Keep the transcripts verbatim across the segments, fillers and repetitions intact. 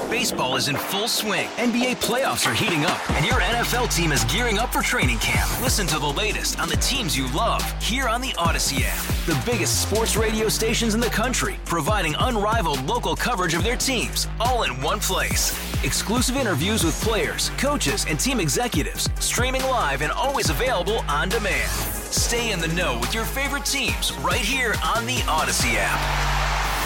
Baseball is in full swing. N B A playoffs are heating up, and your N F L team is gearing up for training camp. Listen to the latest on the teams you love here on the Odyssey app. The biggest sports radio stations in the country, providing unrivaled local coverage of their teams, all in one place. Exclusive interviews with players, coaches, and team executives, streaming live and always available on demand. Stay in the know with your favorite teams right here on the Odyssey app.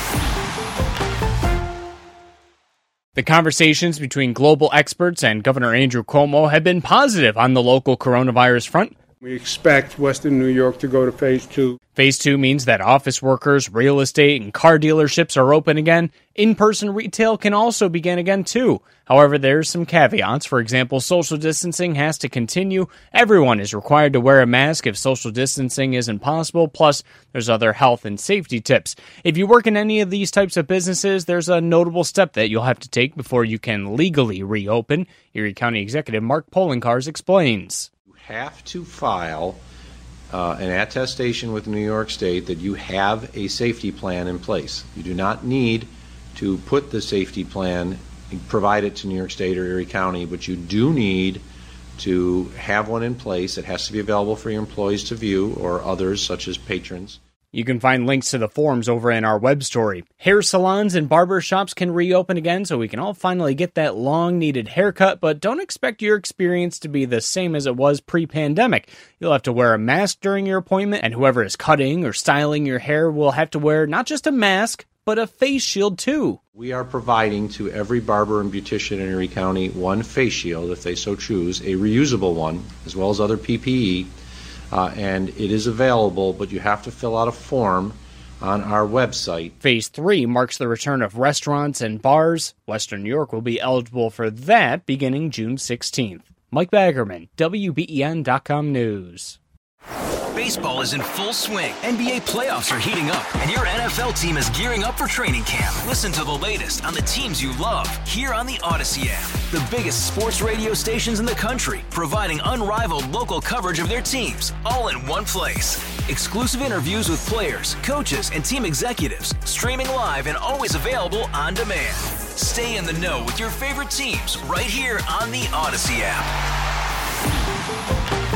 The conversations between global experts and Governor Andrew Cuomo have been positive on the local coronavirus front. We expect Western New York to go to phase two. Phase two means that office workers, real estate, and car dealerships are open again. In-person retail can also begin again, too. However, there's some caveats. For example, social distancing has to continue. Everyone is required to wear a mask if social distancing isn't possible. Plus, there's other health and safety tips. If you work in any of these types of businesses, there's a notable step that you'll have to take before you can legally reopen. Erie County Executive Mark Poloncarz explains. Have to file uh, an attestation with New York State that you have a safety plan in place. You do not need to put the safety plan, provide it to New York State or Erie County, but you do need to have one in place. It has to be available for your employees to view or others such as patrons. You can find links to the forms over in our web story. Hair salons and barber shops can reopen again, so we can all finally get that long-needed haircut, but don't expect your experience to be the same as it was pre-pandemic. You'll have to wear a mask during your appointment, and whoever is cutting or styling your hair will have to wear not just a mask, but a face shield too. We are providing to every barber and beautician in Erie County one face shield, if they so choose, a reusable one, as well as other P P E. Uh, and it is available, but you have to fill out a form on our website. Phase three marks the return of restaurants and bars. Western New York will be eligible for that beginning June sixteenth. Mike Baggerman, W B E N dot com News. Baseball is in full swing. N B A playoffs are heating up, and your N F L team is gearing up for training camp. Listen to the latest on the teams you love here on the Odyssey app. The biggest sports radio stations in the country, providing unrivaled local coverage of their teams, all in one place. Exclusive interviews with players, coaches, and team executives, streaming live and always available on demand. Stay in the know with your favorite teams right here on the Odyssey app.